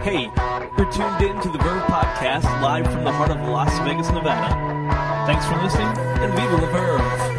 Hey, you're tuned in to the Verve Podcast live from the heart of Las Vegas, Nevada. Thanks for listening, and viva la Verve!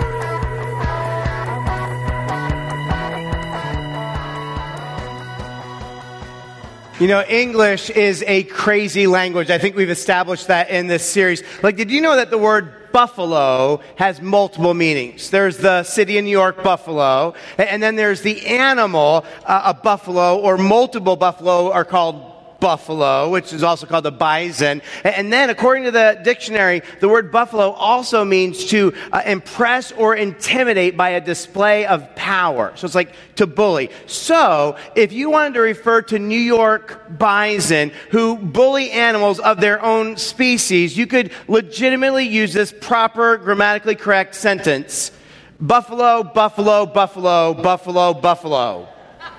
You know, English is a crazy language. I think we've established that in this series. Like, did you know that the word buffalo has multiple meanings? There's the city in New York, Buffalo, and then there's the animal, a buffalo, or multiple buffalo are called buffalo, which is also called a bison. And then, according to the dictionary, the word buffalo also means to impress or intimidate by a display of power. So it's like to bully. So, if you wanted to refer to New York bison who bully animals of their own species, you could legitimately use this proper, grammatically correct sentence. Buffalo, buffalo, buffalo, buffalo, buffalo.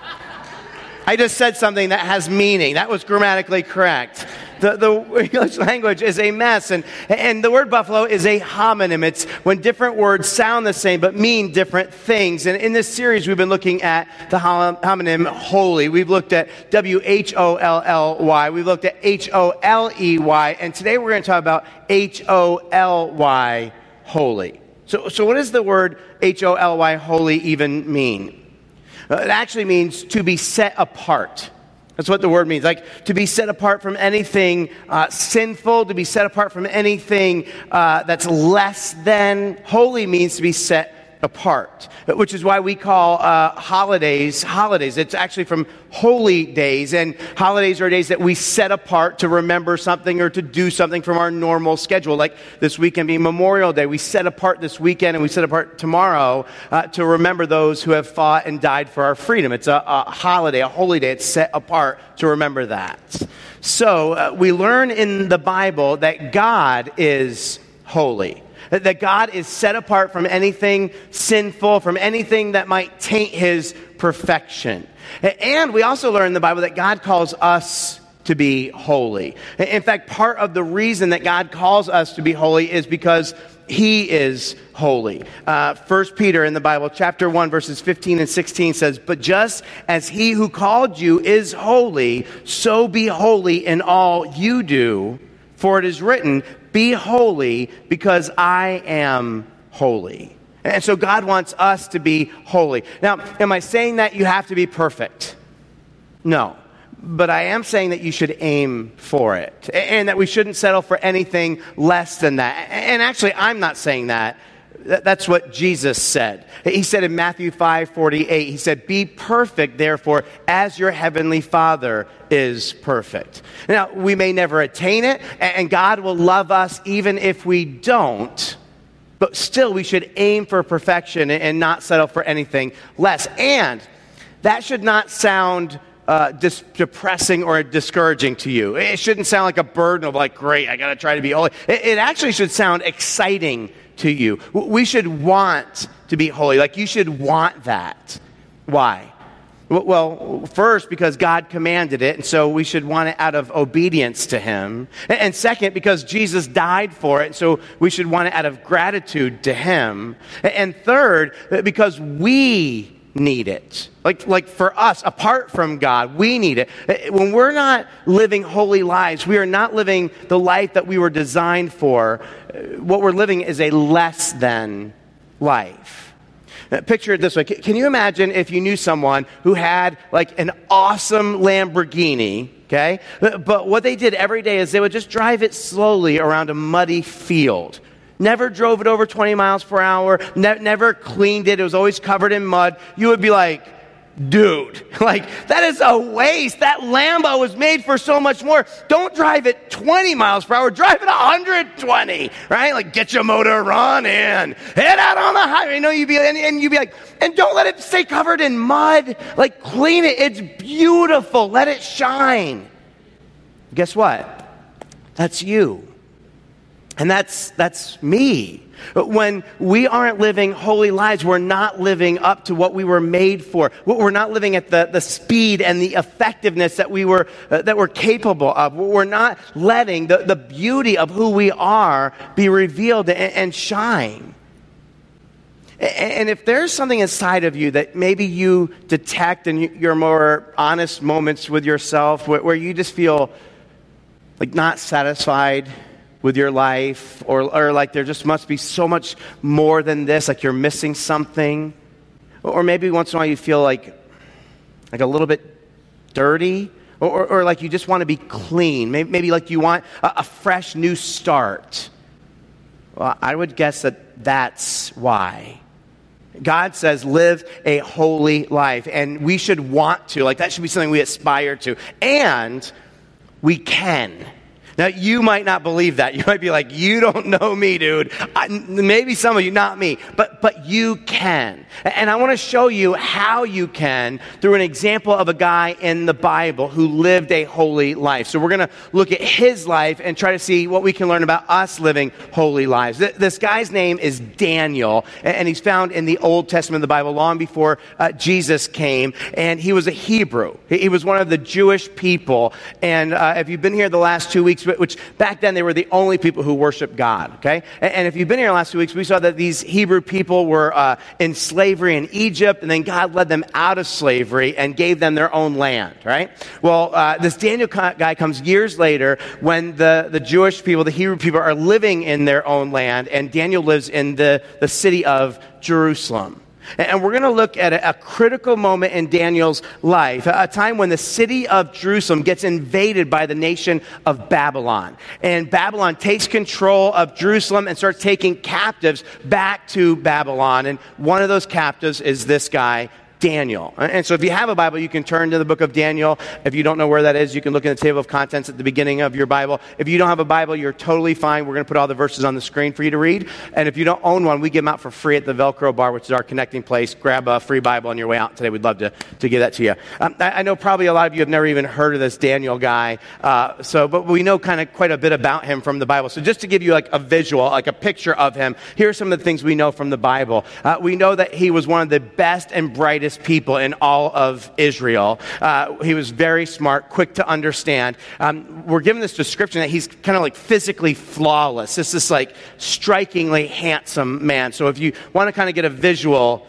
I just said something that has meaning. That was grammatically correct. The English language is a mess, and the word buffalo is a homonym. It's when different words sound the same but mean different things. And in this series, we've been looking at the homonym holy. We've looked at W-H-O-L-L-Y. We've looked at H-O-L-E-Y. And today we're going to talk about H-O-L-Y, holy. So what does the word H-O-L-Y, holy, even mean? It actually means to be set apart. That's what the word means. Like to be set apart from anything sinful, to be set apart from anything that's less than. Holy means to be set apart, which is why we call holidays. It's actually from holy days, and holidays are days that we set apart to remember something or to do something from our normal schedule. Like this weekend being Memorial Day, we set apart this weekend and we set apart tomorrow to remember those who have fought and died for our freedom. It's a holiday, a holy day. It's set apart to remember that. So we learn in the Bible that God is holy. That God is set apart from anything sinful, from anything that might taint his perfection. And we also learn in the Bible that God calls us to be holy. In fact, part of the reason that God calls us to be holy is because he is holy. 1 Peter in the Bible, chapter 1, verses 15 and 16 says, "But just as he who called you is holy, so be holy in all you do. For it is written, be holy because I am holy." And so God wants us to be holy. Now, am I saying that you have to be perfect? No. But I am saying that you should aim for it. And that we shouldn't settle for anything less than that. And actually, I'm not saying that. That's what Jesus said. He said in Matthew 5:48, he said, "Be perfect, therefore, as your heavenly Father is perfect." Now, we may never attain it, and God will love us even if we don't, but still we should aim for perfection and not settle for anything less. And that should not sound depressing or discouraging to you. It shouldn't sound like a burden of like, great, I got to try to be holy. It actually should sound exciting to you. We should want to be holy. Like you should want that. Why? Well, first, because God commanded it, and so we should want it out of obedience to him. And second, because Jesus died for it, and so we should want it out of gratitude to him. And third, because we need it. Like for us, apart from God, we need it. When we're not living holy lives, we are not living the life that we were designed for. What we're living is a less than life. Picture it this way. Can you imagine if you knew someone who had like an awesome Lamborghini, okay? But what they did every day is they would just drive it slowly around a muddy field. Never drove it over 20 miles per hour, never cleaned it. It was always covered in mud. You would be like, dude, like that is a waste. That Lambo was made for so much more. Don't drive it 20 miles per hour. Drive it 120, right? Like get your motor running. Head out on the highway. You know, you'd be like, and don't let it stay covered in mud. Like clean it. It's beautiful. Let it shine. Guess what? That's you. And that's me. When we aren't living holy lives, we're not living up to what we were made for. We're not living at the speed and the effectiveness that we're capable of. We're not letting the beauty of who we are be revealed and shine. And if there's something inside of you that maybe you detect in your more honest moments with yourself where you just feel like not satisfied with your life, or like there just must be so much more than this, like you're missing something, or maybe once in a while you feel like a little bit dirty, or like you just want to be clean, maybe like you want a fresh new start. Well, I would guess that's why. God says live a holy life, and we should want to, like that should be something we aspire to, and we can. Now, you might not believe that. You might be like, you don't know me, dude. Maybe some of you, not me. But you can. And I want to show you how you can through an example of a guy in the Bible who lived a holy life. So we're going to look at his life and try to see what we can learn about us living holy lives. This guy's name is Daniel, and he's found in the Old Testament of the Bible long before Jesus came. And he was a Hebrew. He was one of the Jewish people. And if you've been here the last 2 weeks, which back then they were the only people who worshiped God, okay? And if you've been here the last 2 weeks, we saw that these Hebrew people were in slavery in Egypt, and then God led them out of slavery and gave them their own land, right? Well, this Daniel guy comes years later when the Jewish people, the Hebrew people, are living in their own land, and Daniel lives in the city of Jerusalem. And we're going to look at a critical moment in Daniel's life, a time when the city of Jerusalem gets invaded by the nation of Babylon. And Babylon takes control of Jerusalem and starts taking captives back to Babylon. And one of those captives is this guy, Daniel. And so if you have a Bible, you can turn to the book of Daniel. If you don't know where that is, you can look in the table of contents at the beginning of your Bible. If you don't have a Bible, you're totally fine. We're going to put all the verses on the screen for you to read. And if you don't own one, we give them out for free at the Velcro bar, which is our connecting place. Grab a free Bible on your way out today. We'd love to give that to you. I know probably a lot of you have never even heard of this Daniel guy. But we know kind of quite a bit about him from the Bible. So just to give you like a visual, like a picture of him, here are some of the things we know from the Bible. We know that he was one of the best and brightest people in all of Israel. He was very smart, quick to understand. We're given this description that he's kind of like physically flawless. This is like strikingly handsome man. So if you want to kind of get a visual,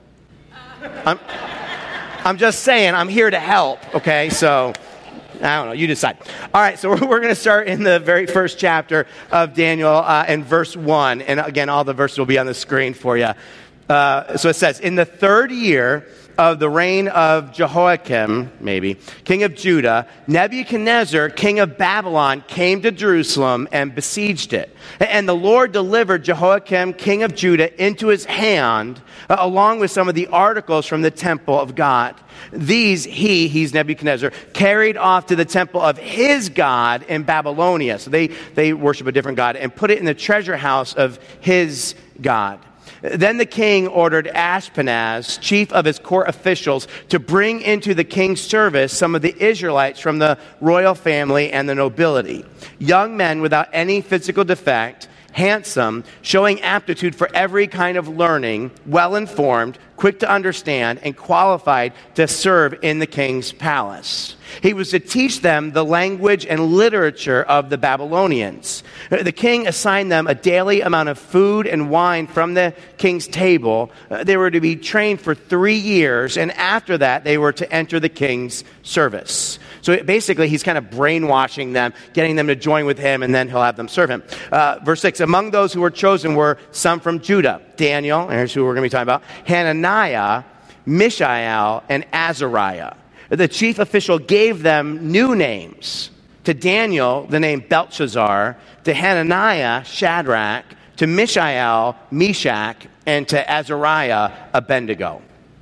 I'm just saying, I'm here to help, okay? So I don't know, you decide. All right, so we're going to start in the very first chapter of Daniel in verse 1. And again, all the verses will be on the screen for you. So it says, in the third year of the reign of Jehoiakim, king of Judah, Nebuchadnezzar, king of Babylon, came to Jerusalem and besieged it. And the Lord delivered Jehoiakim, king of Judah, into his hand, along with some of the articles from the temple of God. These he's Nebuchadnezzar, carried off to the temple of his God in Babylonia. So they worship a different God, and put it in the treasure house of his God. Then the king ordered Ashpenaz, chief of his court officials, to bring into the king's service some of the Israelites from the royal family and the nobility, young men without any physical defect, handsome, showing aptitude for every kind of learning, well-informed, quick to understand, and qualified to serve in the king's palace. He was to teach them the language and literature of the Babylonians. The king assigned them a daily amount of food and wine from the king's table. They were to be trained for 3 years, and after that, they were to enter the king's service. So basically, he's kind of brainwashing them, getting them to join with him, and then he'll have them serve him. Verse 6, among those who were chosen were some from Judah. Daniel, and here's who we're going to be talking about, Hananiah, Mishael, and Azariah. The chief official gave them new names. To Daniel, the name Belshazzar. To Hananiah, Shadrach. To Mishael, Meshach. And to Azariah, Abednego.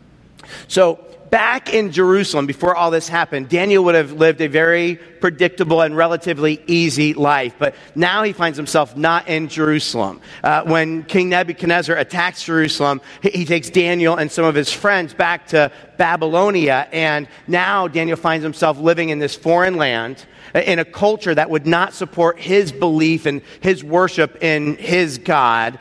So back in Jerusalem, before all this happened, Daniel would have lived a very predictable and relatively easy life. But now he finds himself not in Jerusalem. When King Nebuchadnezzar attacks Jerusalem, he takes Daniel and some of his friends back to Babylonia. And now Daniel finds himself living in this foreign land, in a culture that would not support his belief and his worship in his God,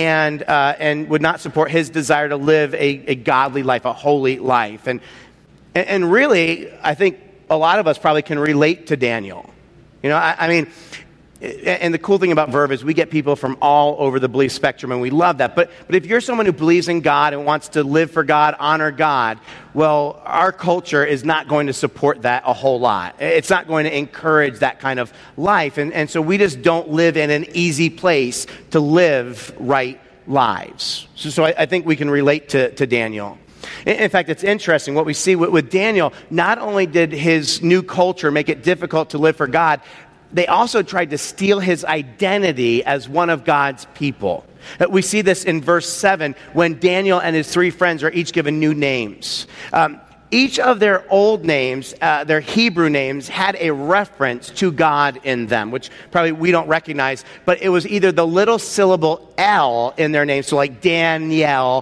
and would not support his desire to live a godly life, a holy life. And really, I think a lot of us probably can relate to Daniel. You know, I mean, And the cool thing about Verve is we get people from all over the belief spectrum, and we love that. But if you're someone who believes in God and wants to live for God, honor God, well, our culture is not going to support that a whole lot. It's not going to encourage that kind of life. And so we just don't live in an easy place to live right lives. So I think we can relate to Daniel. In fact, it's interesting what we see with Daniel. Not only did his new culture make it difficult to live for God, they also tried to steal his identity as one of God's people. We see this in verse 7 when Daniel and his 3 friends are each given new names. Each of their old names, their Hebrew names, had a reference to God in them, which probably we don't recognize, but it was either the little syllable L in their name, so like Daniel,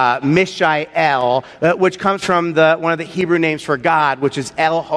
Mishael, which comes from one of the Hebrew names for God, which is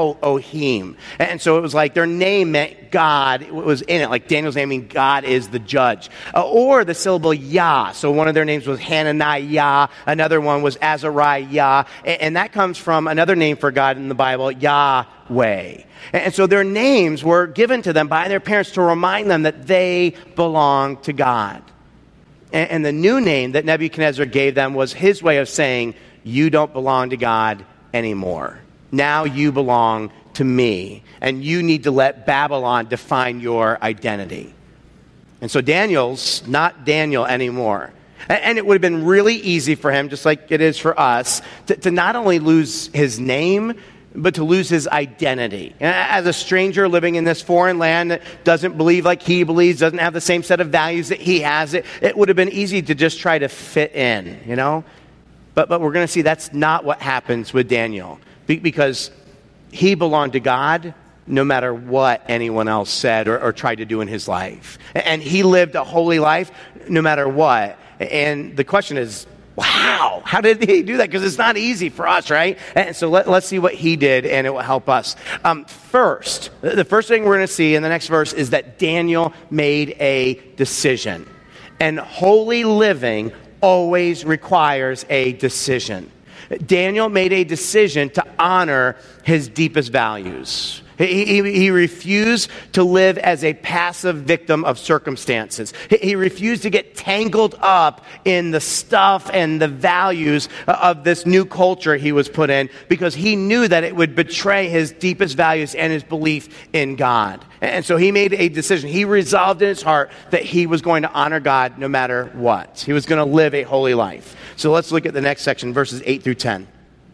Elohim. And so it was like their name meant God was in it, like Daniel's name means God is the judge. Or the syllable Yah, so one of their names was Hananiah, another one was Azariah, and that comes from another name for God in the Bible, Yahweh. And so their names were given to them by their parents to remind them that they belong to God. And the new name that Nebuchadnezzar gave them was his way of saying, you don't belong to God anymore. Now you belong to me, and you need to let Babylon define your identity. And so Daniel's not Daniel anymore. And it would have been really easy for him, just like it is for us, to not only lose his name, but to lose his identity. As a stranger living in this foreign land that doesn't believe like he believes, doesn't have the same set of values that he has, it would have been easy to just try to fit in, you know? But we're going to see that's not what happens with Daniel, because he belonged to God no matter what anyone else said or tried to do in his life. And he lived a holy life no matter what. And the question is, wow, how did he do that? Because it's not easy for us, right? And so let's see what he did, and it will help us. First, the first thing we're going to see in the next verse is that Daniel made a decision. And holy living always requires a decision. Daniel made a decision to honor his deepest values. He refused to live as a passive victim of circumstances. He refused to get tangled up in the stuff and the values of this new culture he was put in, because he knew that it would betray his deepest values and his belief in God. And so he made a decision. He resolved in his heart that he was going to honor God no matter what. He was going to live a holy life. So let's look at the next section, verses 8 through 10.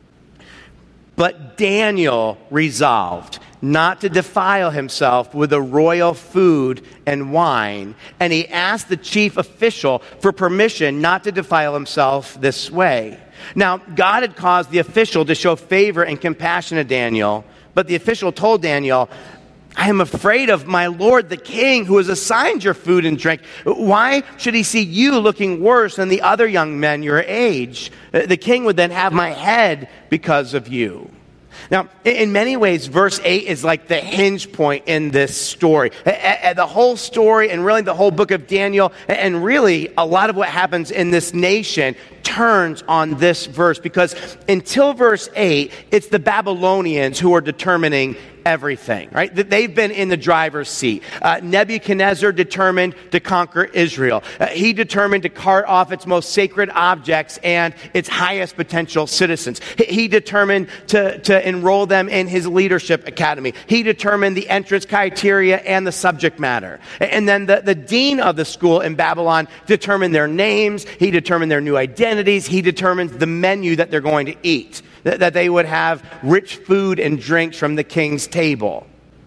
But Daniel resolved not to defile himself with the royal food and wine, and he asked the chief official for permission not to defile himself this way. Now, God had caused the official to show favor and compassion to Daniel, but the official told Daniel, I am afraid of my lord the king, who has assigned your food and drink. Why should he see you looking worse than the other young men your age? The king would then have my head because of you. Now, in many ways, verse 8 is like the hinge point in this story. The whole story, and really the whole book of Daniel, and really a lot of what happens in this nation turns on this verse, because until verse 8, it's the Babylonians who are determining everything, right? They've been in the driver's seat. Nebuchadnezzar determined to conquer Israel. He determined to cart off its most sacred objects and its highest potential citizens. He determined to enroll them in his leadership academy. He determined the entrance criteria and the subject matter. And then the dean of the school in Babylon determined their names. He determined their new identities. He determines the menu that they're going to eat, that they would have rich food and drinks from the king's table.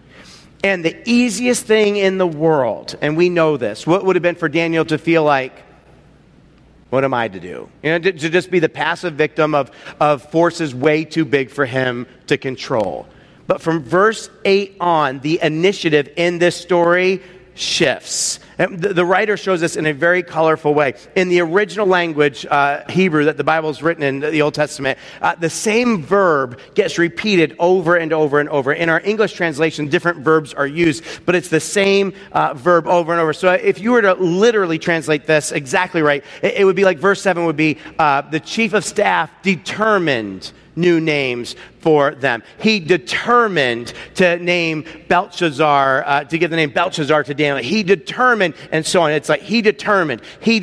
And the easiest thing in the world, and we know this, what would have been for Daniel to feel like, what am I to do? You know, to just be the passive victim of forces way too big for him to control. But from verse 8 on, the initiative in this story shifts. And the writer shows us in a very colorful way. In the original language, Hebrew, that the Bible is written in the Old Testament, the same verb gets repeated over and over and over. In our English translation, different verbs are used, but it's the same verb over and over. So if you were to literally translate this exactly right, it would be like verse 7 would be, the chief of staff determined new names for them. He determined to name Belshazzar, to give the name Belshazzar to Daniel. He determined, and so on. It's like he determined.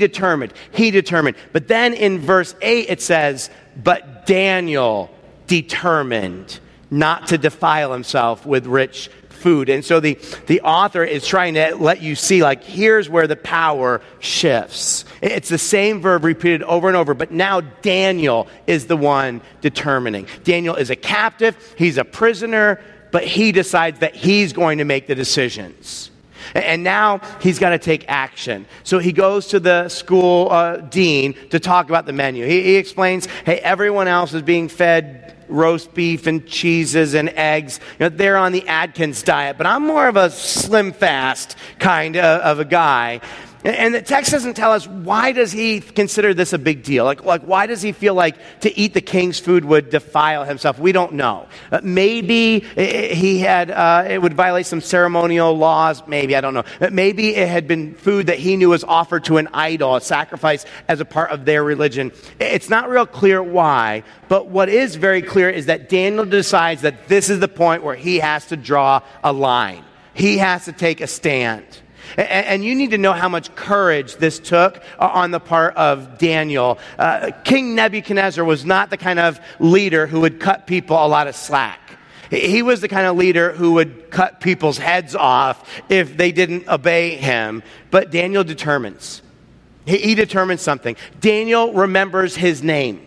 But then in verse 8 it says, but Daniel determined not to defile himself with rich food. And so the author is trying to let you see, like, here's where the power shifts. It's the same verb repeated over and over, but now Daniel is the one determining. Daniel is a captive, he's a prisoner, but he decides that he's going to make the decisions. And now he's got to take action. So he goes to the school dean to talk about the menu. He explains, hey, everyone else is being fed roast beef and cheeses and eggs. They're on the Atkins diet, but I'm more of a slim fast kind of a guy. And the text doesn't tell us, why does he consider this a big deal? Like why does he feel like to eat the king's food would defile himself? We don't know. Maybe he had, it would violate some ceremonial laws. Maybe, I don't know. Maybe it had been food that he knew was offered to an idol, a sacrifice as a part of their religion. It's not real clear why, but what is very clear is that Daniel decides that this is the point where he has to draw a line. He has to take a stand. And you need to know how much courage this took on the part of Daniel. King Nebuchadnezzar was not the kind of leader who would cut people a lot of slack. He was the kind of leader who would cut people's heads off if they didn't obey him. But Daniel determines. He determines something. Daniel remembers his name.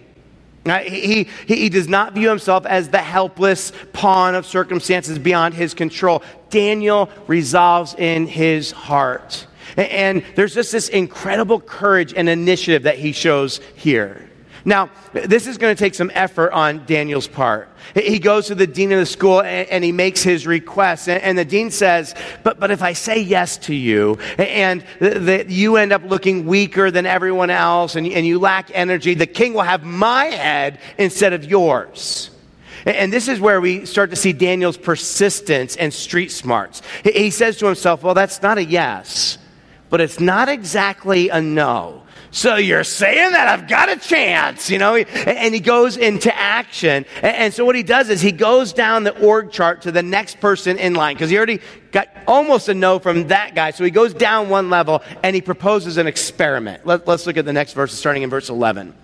He does not view himself as the helpless pawn of circumstances beyond his control. Daniel resolves in his heart. And there's just this incredible courage and initiative that he shows here. Now, this is going to take some effort on Daniel's part. He goes to the dean of the school and he makes his request. And the dean says, but if I say yes to you and you end up looking weaker than everyone else and you lack energy, the king will have my head instead of yours. And this is where we start to see Daniel's persistence and street smarts. He says to himself, well, that's not a yes, but it's not exactly a no. So you're saying that I've got a chance, and he goes into action. And so what he does is he goes down the org chart to the next person in line, because he already got almost a no from that guy. So he goes down one level and he proposes an experiment. Let's look at the next verse, starting in verse 11.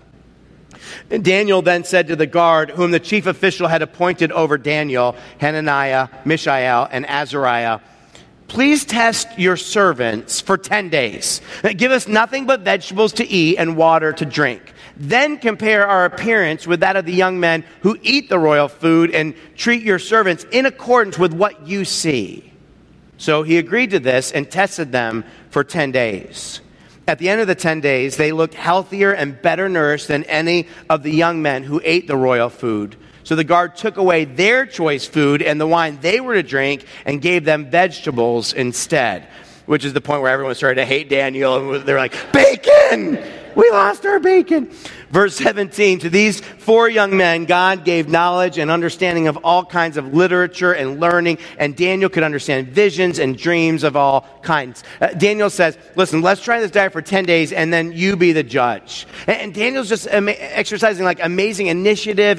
Daniel then said to the guard, whom the chief official had appointed over Daniel, Hananiah, Mishael, and Azariah, please test your servants for 10 days. Give us nothing but vegetables to eat and water to drink. Then compare our appearance with that of the young men who eat the royal food and treat your servants in accordance with what you see. So he agreed to this and tested them for 10 days. At the end of the 10 days, they looked healthier and better nourished than any of the young men who ate the royal food. So the guard took away their choice food and the wine they were to drink and gave them vegetables instead, which is the point where everyone started to hate Daniel. And they're like, bacon! We lost our bacon. Verse 17, to these 4 young men, God gave knowledge and understanding of all kinds of literature and learning, and Daniel could understand visions and dreams of all kinds. Daniel says, listen, let's try this diet for 10 days, and then you be the judge. And Daniel's just exercising like amazing initiative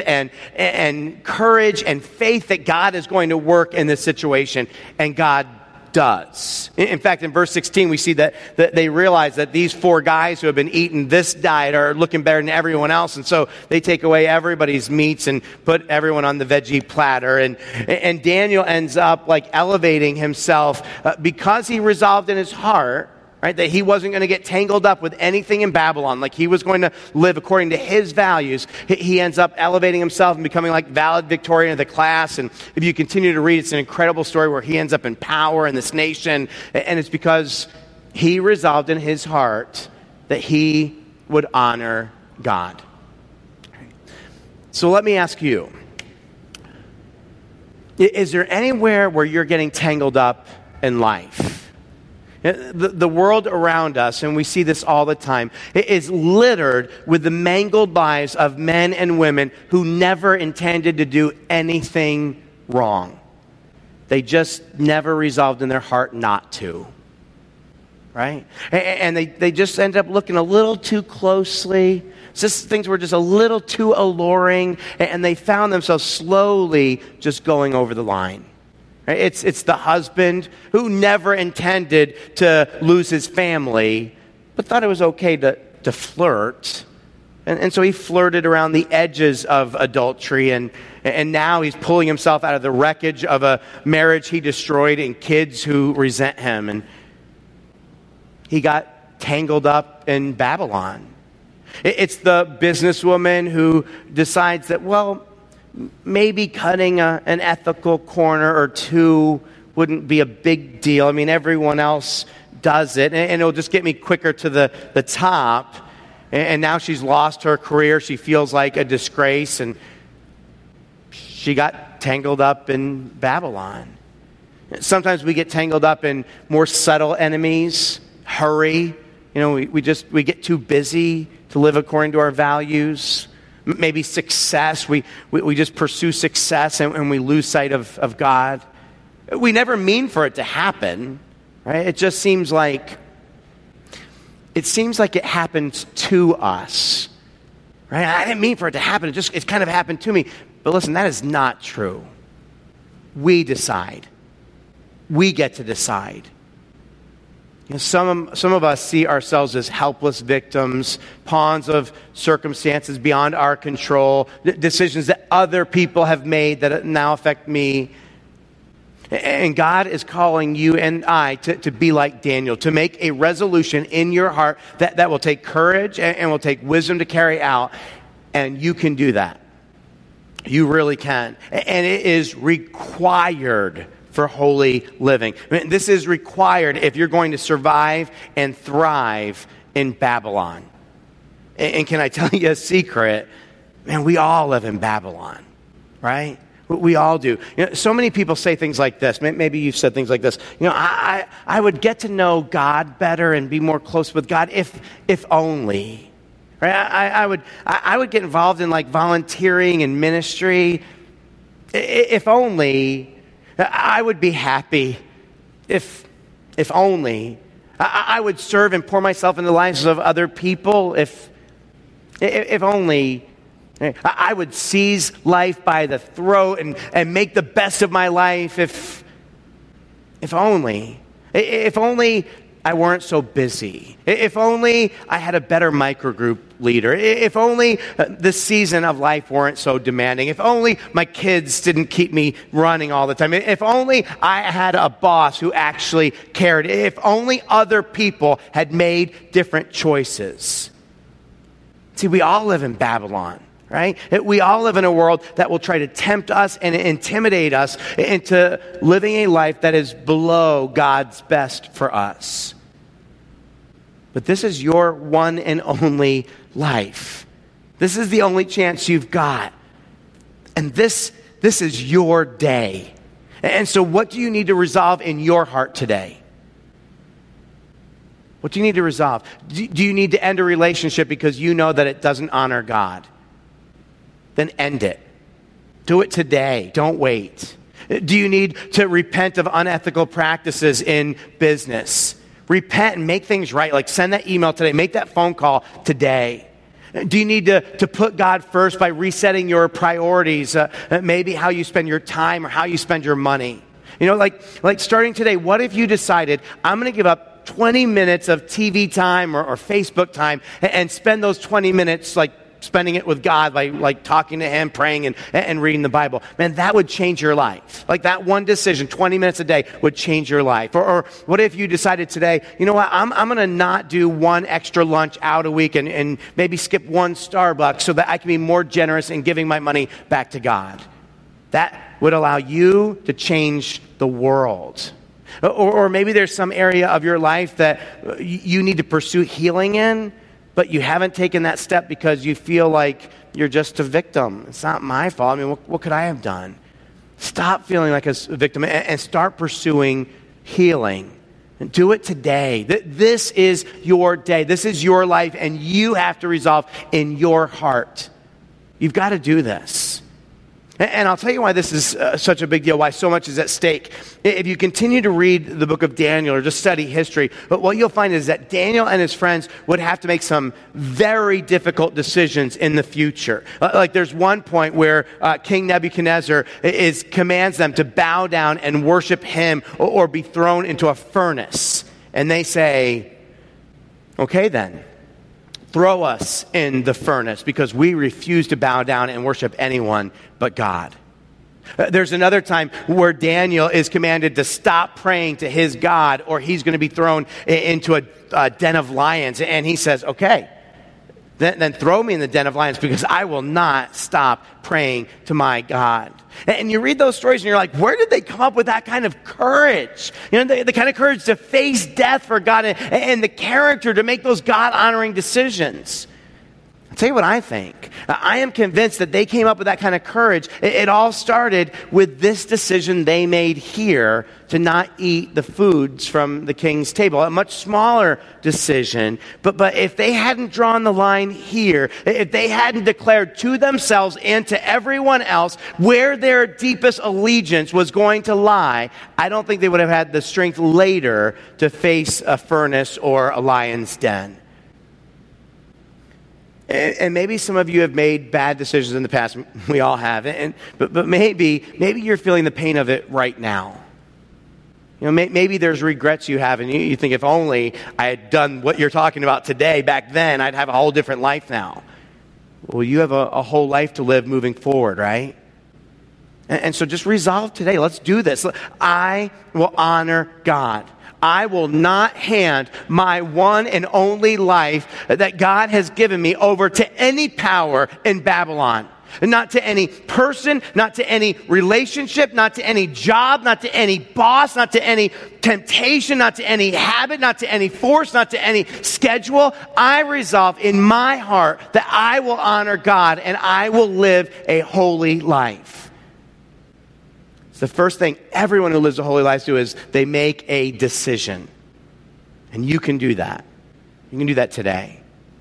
and courage and faith that God is going to work in this situation, and God does. In fact, in verse 16, we see that they realize that these 4 guys who have been eating this diet are looking better than everyone else. And so they take away everybody's meats and put everyone on the veggie platter. And Daniel ends up like elevating himself because he resolved in his heart, right, that he wasn't going to get tangled up with anything in Babylon. Like he was going to live according to his values. He ends up elevating himself and becoming like valedictorian of the class. And if you continue to read, it's an incredible story where he ends up in power in this nation. And it's because he resolved in his heart that he would honor God. So let me ask you, is there anywhere where you're getting tangled up in life? The world around us, and we see this all the time, is littered with the mangled lives of men and women who never intended to do anything wrong. They just never resolved in their heart not to. Right? And they just end up looking a little too closely. Just things were just a little too alluring, and they found themselves slowly just going over the line. Right? It's the husband who never intended to lose his family, but thought it was okay to flirt. And so he flirted around the edges of adultery, and now he's pulling himself out of the wreckage of a marriage he destroyed and kids who resent him. And he got tangled up in Babylon. It's the businesswoman who decides that, well, maybe cutting an ethical corner or two wouldn't be a big deal. I mean, everyone else does it, and it'll just get me quicker to the top. And now she's lost her career. She feels like a disgrace, and she got tangled up in Babylon. Sometimes we get tangled up in more subtle enemies, hurry. We get too busy to live according to our values. Maybe success. We just pursue success and we lose sight of God. We never mean for it to happen, right? It just seems like it happens to us, right? I didn't mean for it to happen. It kind of happened to me. But listen, that is not true. We decide. We get to decide. Some of us see ourselves as helpless victims, pawns of circumstances beyond our control, decisions that other people have made that now affect me. And God is calling you and I to be like Daniel, to make a resolution in your heart that will take courage and will take wisdom to carry out. And you can do that. You really can. And it is required for holy living. I mean, this is required if you're going to survive and thrive in Babylon. And can I tell you a secret? Man, we all live in Babylon, right? We all do. So many people say things like this. Maybe you've said things like this. I would get to know God better and be more close with God if only. Right? I would get involved in like volunteering and ministry if only. I would be happy if only. I would serve and pour myself into the lives of other people if only. I would seize life by the throat and make the best of my life if only. If only I weren't so busy. If only I had a better microgroup leader. If only the season of life weren't so demanding. If only my kids didn't keep me running all the time. If only I had a boss who actually cared. If only other people had made different choices. See, we all live in Babylon. Right? We all live in a world that will try to tempt us and intimidate us into living a life that is below God's best for us. But this is your one and only life. This is the only chance you've got. And this is your day. And so what do you need to resolve in your heart today? What do you need to resolve? Do you need to end a relationship because you know that it doesn't honor God? Then end it. Do it today. Don't wait. Do you need to repent of unethical practices in business? Repent and make things right. Like send that email today. Make that phone call today. Do you need to put God first by resetting your priorities? Maybe how you spend your time or how you spend your money. Like starting today, what if you decided, I'm going to give up 20 minutes of TV time or Facebook time and spend those 20 minutes like spending it with God by like talking to Him, praying and reading the Bible. Man, that would change your life. Like that one decision, 20 minutes a day would change your life. Or what if you decided today, you know what, I'm going to not do one extra lunch out a week and maybe skip one Starbucks so that I can be more generous in giving my money back to God. That would allow you to change the world. Or maybe there's some area of your life that you need to pursue healing in, but you haven't taken that step because you feel like you're just a victim. It's not my fault. I mean, what could I have done? Stop feeling like a victim and start pursuing healing. And do it today. This is your day. This is your life, and you have to resolve in your heart. You've got to do this. And I'll tell you why this is such a big deal, why so much is at stake. If you continue to read the book of Daniel or just study history, but what you'll find is that Daniel and his friends would have to make some very difficult decisions in the future. Like there's one point where King Nebuchadnezzar commands them to bow down and worship him or be thrown into a furnace. And they say, okay then, throw us in the furnace because we refuse to bow down and worship anyone but God. There's another time where Daniel is commanded to stop praying to his God or he's going to be thrown into a den of lions. And he says, okay, then throw me in the den of lions because I will not stop praying to my God. And you read those stories and you're like, where did they come up with that kind of courage? You know, the kind of courage to face death for God and the character to make those God-honoring decisions. I'll tell you what I think. I am convinced that they came up with that kind of courage. It all started with this decision they made here to not eat the foods from the king's table. A much smaller decision. But if they hadn't drawn the line here, if they hadn't declared to themselves and to everyone else where their deepest allegiance was going to lie, I don't think they would have had the strength later to face a furnace or a lion's den. And maybe some of you have made bad decisions in the past. We all have. But maybe you're feeling the pain of it right now. You know, maybe there's regrets you have, and you think if only I had done what you're talking about today, back then, I'd have a whole different life now. Well, you have a whole life to live moving forward, right? And so just resolve today. Let's do this. I will honor God. I will not hand my one and only life that God has given me over to any power in Babylon. Not to any person, not to any relationship, not to any job, not to any boss, not to any temptation, not to any habit, not to any force, not to any schedule. I resolve in my heart that I will honor God and I will live a holy life. The first thing everyone who lives a holy life do is they make a decision. And you can do that. You can do that today.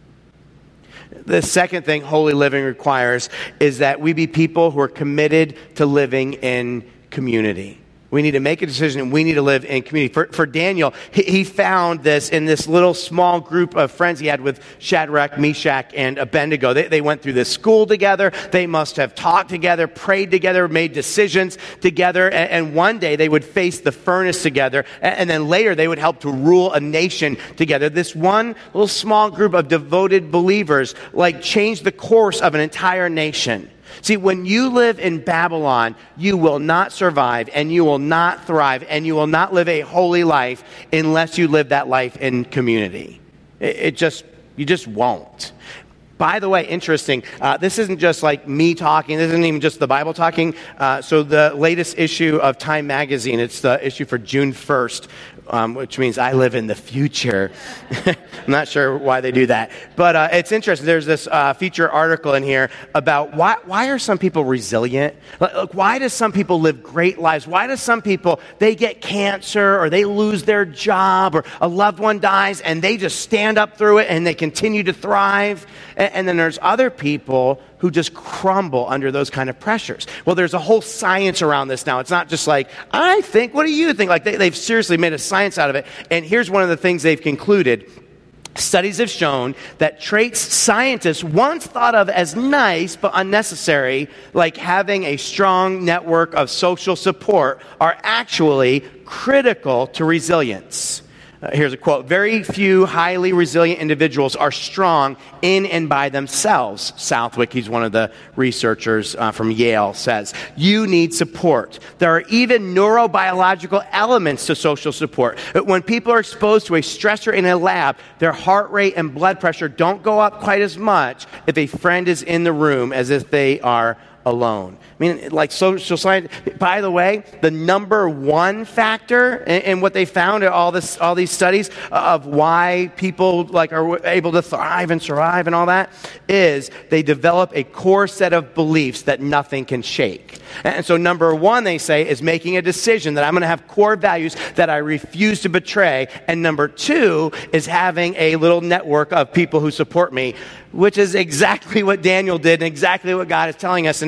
The second thing holy living requires is that we be people who are committed to living in community. We need to make a decision and we need to live in community. For Daniel, he found this in this little small group of friends he had with Shadrach, Meshach, and Abednego. They went through this school together. They must have talked together, prayed together, made decisions together. And one day they would face the furnace together. And then later they would help to rule a nation together. This one little small group of devoted believers changed the course of an entire nation. See, when you live in Babylon, you will not survive and you will not thrive and you will not live a holy life unless you live that life in community. You just won't. By the way, interesting, this isn't just like me talking. This isn't even just the Bible talking. So the latest issue of Time Magazine, it's the issue for June 1st, which means I live in the future. I'm not sure why they do that. But it's interesting. There's this feature article in here about why are some people resilient? Why do some people live great lives? Why do some people, they get cancer or they lose their job or a loved one dies and they just stand up through it and they continue to thrive? And then there's other people who just crumble under those kind of pressures. Well, there's a whole science around this now. It's not just like, I think, what do you think? They've seriously made a science out of it. And here's one of the things they've concluded. Studies have shown that traits scientists once thought of as nice but unnecessary, like having a strong network of social support, are actually critical to resilience. Here's a quote. Very few highly resilient individuals are strong in and by themselves. Southwick, he's one of the researchers from Yale, says. You need support. There are even neurobiological elements to social support. When people are exposed to a stressor in a lab, their heart rate and blood pressure don't go up quite as much if a friend is in the room as if they are alone. I mean, like social science, by the way, the number one factor in what they found in all these studies of why people are able to thrive and survive and all that is they develop a core set of beliefs that nothing can shake. And so number one, they say, is making a decision that I'm going to have core values that I refuse to betray. And number two is having a little network of people who support me, which is exactly what Daniel did and exactly what God is telling us in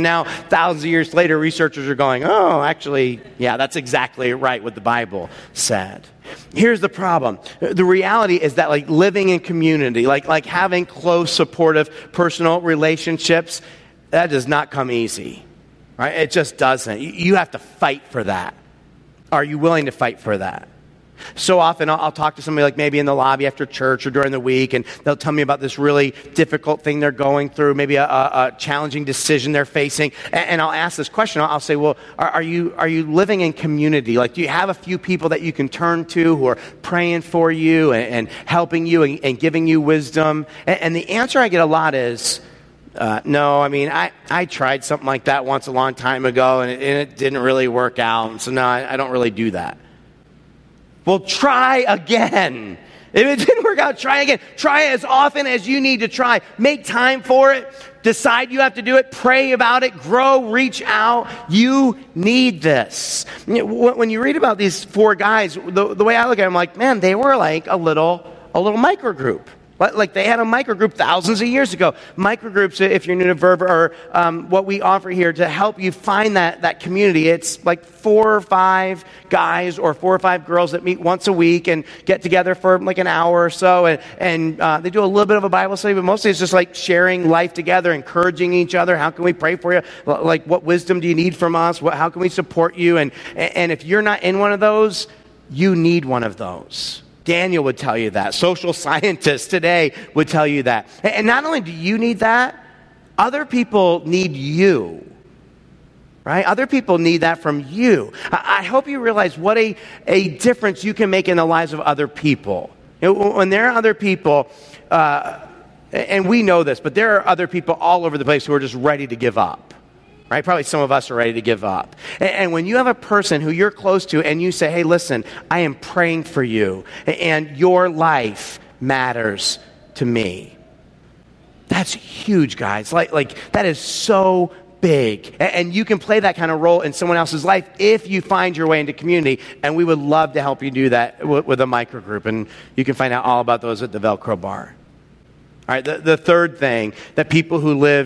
And now, thousands of years later, researchers are going, oh, actually, yeah, that's exactly right what the Bible said. Here's the problem. The reality is that like living in community, like having close, supportive, personal relationships, that does not come easy, right? It just doesn't. You have to fight for that. Are you willing to fight for that? So often I'll talk to somebody like maybe in the lobby after church or during the week, and they'll tell me about this really difficult thing they're going through, maybe a challenging decision they're facing. And I'll ask this question. I'll say, well, are you living in community? Like, do you have a few people that you can turn to who are praying for you and helping you and giving you wisdom? And the answer I get a lot is, no. I mean, I tried something like that once a long time ago, and it didn't really work out. So no, I don't really do that. Well, try again. If it didn't work out, try again. Try as often as you need to try. Make time for it. Decide you have to do it. Pray about it. Grow. Reach out. You need this. When you read about these four guys, the way I look at them, I'm like, man, they were like a little micro group. Like they had a microgroup thousands of years ago. Microgroups, if you're new to Verve, are what we offer here to help you find that community. It's like 4 or 5 guys or 4 or 5 girls that meet once a week and get together for like an hour or so. And they do a little bit of a Bible study, but mostly it's just like sharing life together, encouraging each other. How can we pray for you? Like, what wisdom do you need from us? How can we support you? And if you're not in one of those, you need one of those. Daniel would tell you that. Social scientists today would tell you that. And not only do you need that, other people need you. Right? Other people need that from you. I hope you realize what a difference you can make in the lives of other people. When there are other people, and we know this, but there are other people all over the place who are just ready to give up. Right? Probably some of us are ready to give up. And when you have a person who you're close to and you say, hey, listen, I am praying for you and your life matters to me. That's huge, guys. Like that is so big. And you can play that kind of role in someone else's life if you find your way into community. And we would love to help you do that with a microgroup. And you can find out all about those at the Velcro bar. All right, the third thing that people who live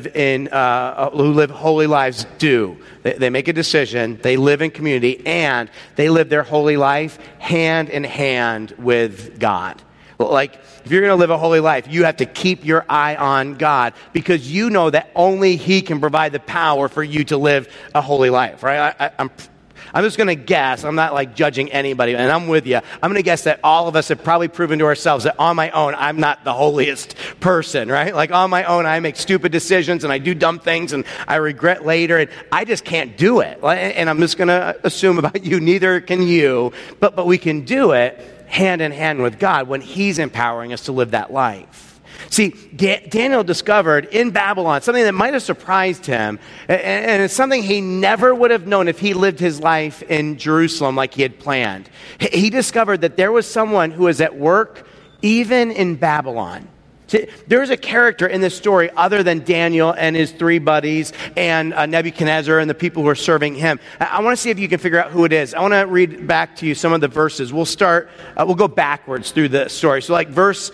holy lives do, they make a decision, they live in community, and they live their holy life hand in hand with God. Like, if you're going to live a holy life, you have to keep your eye on God because you know that only He can provide the power for you to live a holy life, right? I'm just going to guess. I'm not like judging anybody, and I'm with you. I'm going to guess that all of us have probably proven to ourselves that on my own, I'm not the holiest person, right? Like on my own, I make stupid decisions and I do dumb things and I regret later, and I just can't do it. And I'm just going to assume about you, neither can you, but we can do it hand in hand with God when He's empowering us to live that life. See, Daniel discovered in Babylon something that might have surprised him, and it's something he never would have known if he lived his life in Jerusalem like he had planned. He discovered that there was someone who was at work even in Babylon. There's a character in this story other than Daniel and his 3 buddies and Nebuchadnezzar and the people who are serving him. I want to see if you can figure out who it is. I want to read back to you some of the verses. We'll go backwards through the story. So like verse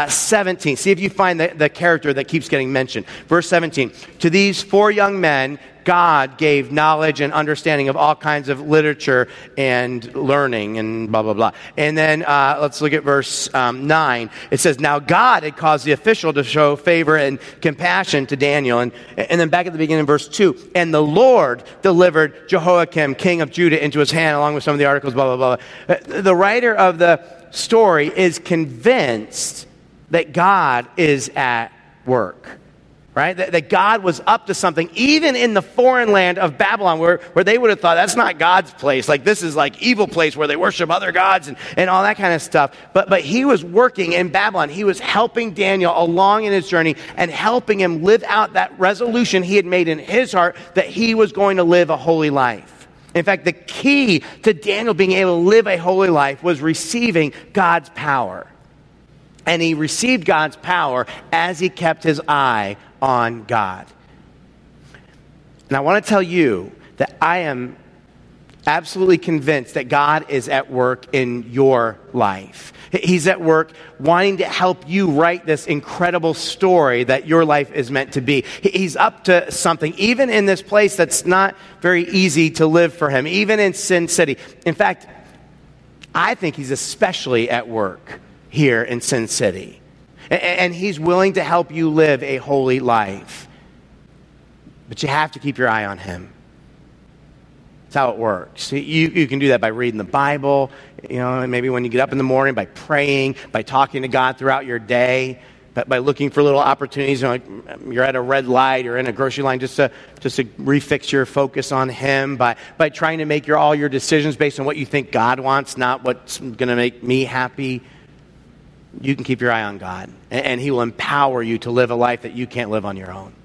17, see if you find the character that keeps getting mentioned. Verse 17, to these 4 young men, God gave knowledge and understanding of all kinds of literature and learning and blah, blah, blah. And then let's look at verse 9. It says, now God had caused the official to show favor and compassion to Daniel. And then back at the beginning, verse 2, and the Lord delivered Jehoiakim, king of Judah, into his hand, along with some of the articles, blah, blah, blah. The writer of the story is convinced that God is at work. Right? That God was up to something, even in the foreign land of Babylon, where they would have thought, that's not God's place. Like, this is like evil place where they worship other gods and all that kind of stuff. But he was working in Babylon. He was helping Daniel along in his journey and helping him live out that resolution he had made in his heart that he was going to live a holy life. In fact, the key to Daniel being able to live a holy life was receiving God's power. And he received God's power as he kept his eye on God. And I want to tell you that I am absolutely convinced that God is at work in your life. He's at work wanting to help you write this incredible story that your life is meant to be. He's up to something, even in this place that's not very easy to live for him, even in Sin City. In fact, I think he's especially at work here in Sin City. And he's willing to help you live a holy life. But you have to keep your eye on him. That's how it works. You can do that by reading the Bible, and maybe when you get up in the morning, by praying, by talking to God throughout your day, by looking for little opportunities. Like you're at a red light or in a grocery line, just to refix your focus on him, by trying to make all your decisions based on what you think God wants, not what's going to make me happy. You can keep your eye on God, and he will empower you to live a life that you can't live on your own.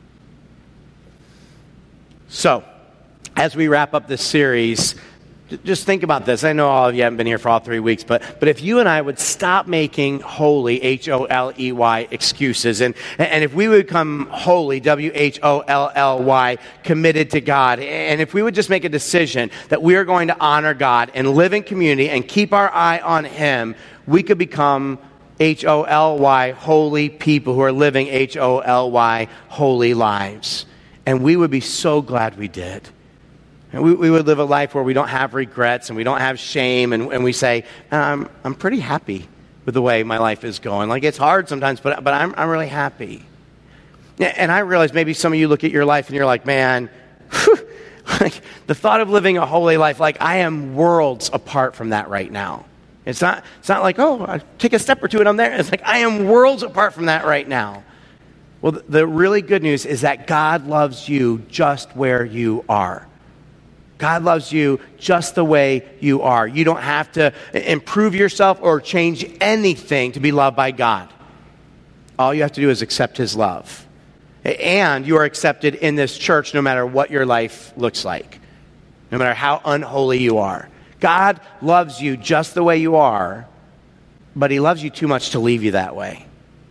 So, as we wrap up this series, just think about this. I know all of you haven't been here for all 3 weeks, but if you and I would stop making holy, H-O-L-E-Y, excuses, and if we would become holy, W-H-O-L-L-Y, committed to God, and if we would just make a decision that we are going to honor God and live in community and keep our eye on him, we could become H-O-L-Y, holy people who are living H-O-L-Y, holy lives. And we would be so glad we did. And we would live a life where we don't have regrets and we don't have shame, and we say, I'm pretty happy with the way my life is going. Like, it's hard sometimes, but I'm really happy. And I realize maybe some of you look at your life and you're like, man, like the thought of living a holy life, like I am worlds apart from that right now. It's not like, oh, I take a step or two and I'm there. It's like I am worlds apart from that right now. Well, the really good news is that God loves you just where you are. God loves you just the way you are. You don't have to improve yourself or change anything to be loved by God. All you have to do is accept his love. And you are accepted in this church no matter what your life looks like, no matter how unholy you are. God loves you just the way you are, but he loves you too much to leave you that way.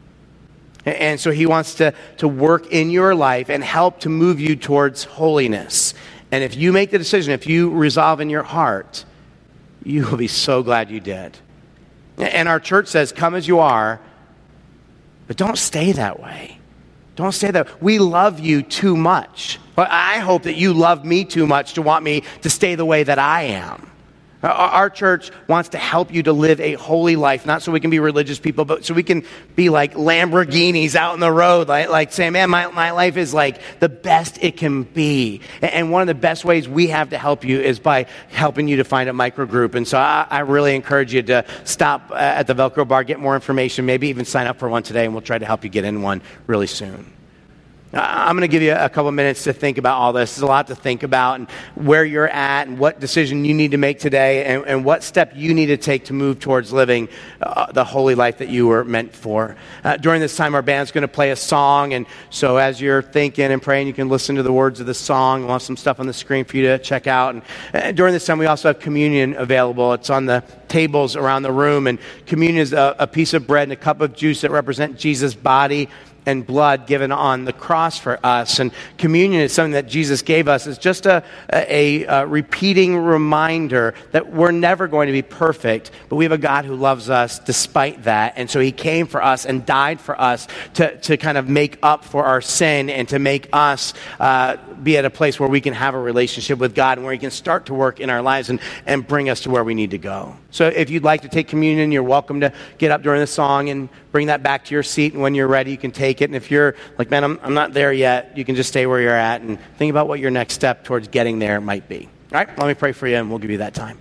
And so he wants to work in your life and help to move you towards holiness. And if you make the decision, if you resolve in your heart, you will be so glad you did. And our church says, come as you are, but don't stay that way. Don't stay that way. We love you too much. But I hope that you love me too much to want me to stay the way that I am. Our church wants to help you to live a holy life, not so we can be religious people, but so we can be like Lamborghinis out on the road, like saying, man, my life is like the best it can be. And one of the best ways we have to help you is by helping you to find a microgroup. And so I really encourage you to stop at the Velcro bar, get more information, maybe even sign up for one today, and we'll try to help you get in one really soon. I'm going to give you a couple minutes to think about all this. There's a lot to think about, and where you're at and what decision you need to make today, and what step you need to take to move towards living the holy life that you were meant for. During this time, our band's going to play a song, and so as you're thinking and praying, you can listen to the words of the song. We'll have some stuff on the screen for you to check out. And during this time, we also have communion available. It's on the tables around the room, and communion is a piece of bread and a cup of juice that represent Jesus' body and blood given on the cross for us. And communion is something that Jesus gave us. It's just a repeating reminder that we're never going to be perfect, but we have a God who loves us despite that. And so he came for us and died for us to kind of make up for our sin and to make us be at a place where we can have a relationship with God and where he can start to work in our lives and bring us to where we need to go. So if you'd like to take communion, you're welcome to get up during the song and bring that back to your seat. And when you're ready, you can take it. And if you're like, man, I'm not there yet, you can just stay where you're at and think about what your next step towards getting there might be. All right, let me pray for you and we'll give you that time.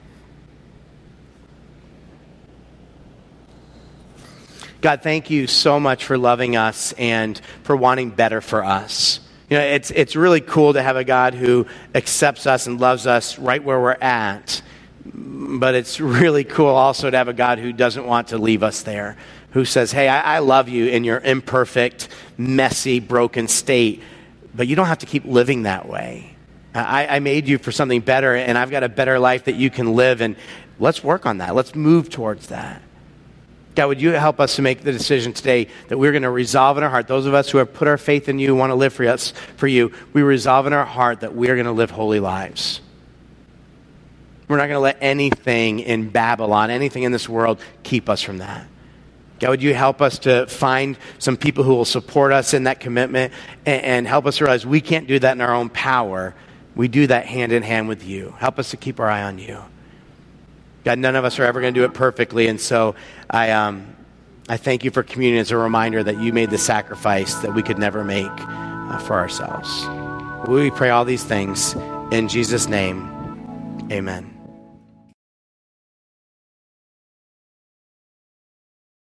God, thank you so much for loving us and for wanting better for us. You know, it's really cool to have a God who accepts us and loves us right where we're at. But it's really cool also to have a God who doesn't want to leave us there, who says, hey, I love you in your imperfect, messy, broken state, but you don't have to keep living that way. I made you for something better, and I've got a better life that you can live, and let's work on that. Let's move towards that. God, would you help us to make the decision today that we're going to resolve in our heart, those of us who have put our faith in you and want to live for you, we resolve in our heart that we are going to live holy lives. We're not going to let anything in Babylon, anything in this world, keep us from that. God, would you help us to find some people who will support us in that commitment and help us realize we can't do that in our own power. We do that hand in hand with you. Help us to keep our eye on you. God, none of us are ever going to do it perfectly, and so I thank you for communion as a reminder that you made the sacrifice that we could never make for ourselves. We pray all these things in Jesus' name. Amen.